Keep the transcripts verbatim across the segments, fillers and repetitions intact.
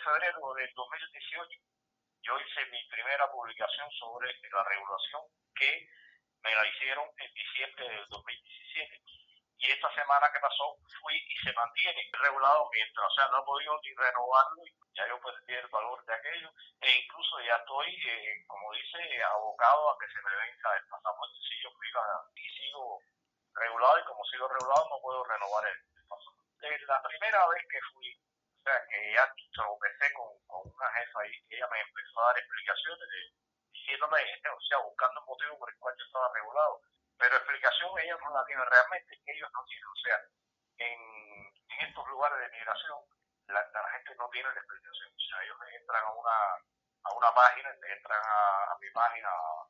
febrero del dos mil dieciocho yo hice mi primera publicación sobre la regulación que me la hicieron en diciembre del dos mil diecisiete. Y esta semana que pasó fui y se mantiene regulado mientras, o sea, no he podido ni renovarlo, ya yo perdí el valor de aquello, e incluso ya estoy, eh, como dice, abocado a que se me venza el pasaporte si yo fui y sigo regulado, y como sigo regulado no puedo renovar el, el pasaporte. Eh, la primera vez que fui, o sea, que ya tropecé con, con una jefa y ella me empezó a dar explicaciones de, diciéndome, o sea, buscando un motivo por el cual yo estaba regulado. Pero explicación ellos no la tienen realmente, ellos no tienen, o sea, en, en estos lugares de migración, la, la gente no tiene la explicación, o sea, ellos entran a una, a una página, entran a, a mi página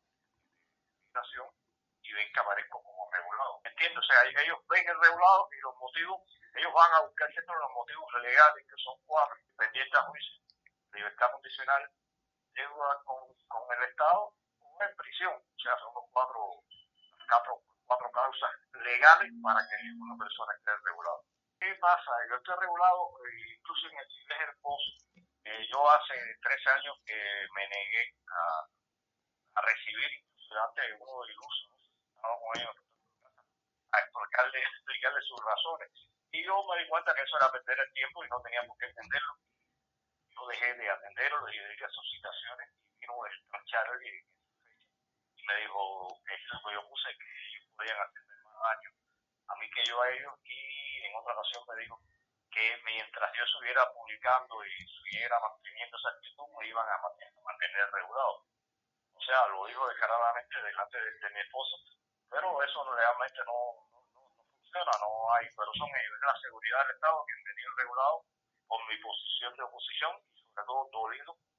de migración y ven que aparezco como regulado, ¿entiendes? O sea, ellos ven el regulado y los motivos, ellos van a buscar siempre los motivos legales, que son cuatro: pendiente a juicio, libertad condicional, deuda con, con el Estado o en prisión, o sea, son los cuatro Cuatro, cuatro causas legales para que una persona esté regulada. ¿Qué pasa? Yo estoy regulado incluso en el Ciudad Hermoso. Eh, yo hace trece años que me negué a, a recibir, incluso antes de uno de iluso, estaba con ellos, a explicarle, explicarle sus razones. Y yo me di cuenta que eso era perder el tiempo y no tenía por qué entenderlo. Yo dejé de atenderlo, dejé de ir a sus citaciones y vino a despachar y me dijo que es lo que yo puse, que ellos podían hacerme más daño a mí que yo a ellos, y en otra ocasión me dijo que mientras yo estuviera publicando y estuviera manteniendo esa actitud me iban a mantener, mantener regulado. O sea, lo dijo descaradamente delante de, de mi esposa, pero eso realmente no, no, no, no funciona, no hay, pero son ellos, es la seguridad del Estado que han tenido regulado por mi posición de oposición y sobre todo dolido